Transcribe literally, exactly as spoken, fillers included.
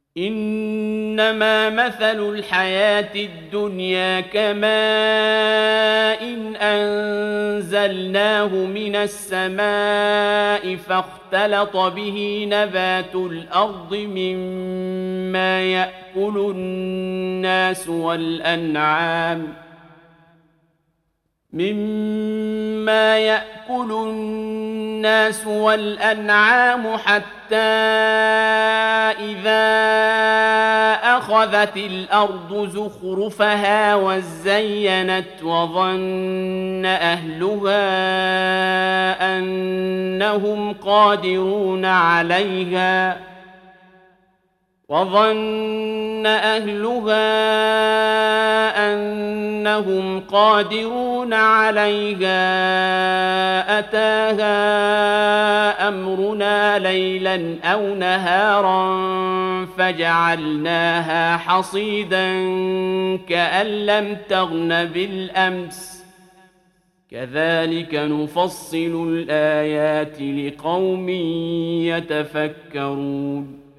إنما مثل الحياة الدنيا كماء إن أنزلناه من السماء فاختلط به نبات الأرض مما يأكل الناس والأنعام مما يأكل الناس والأنعام حتى إذا أخذت الأرض زخرفها وزينت وظن أهلها أنهم قادرون عليها وظن أهلها أنهم قادرون عليها أتاها أمرنا ليلا أو نهارا فجعلناها حصيدا كأن لم تغن بالأمس كذلك نفصل الآيات لقوم يتفكرون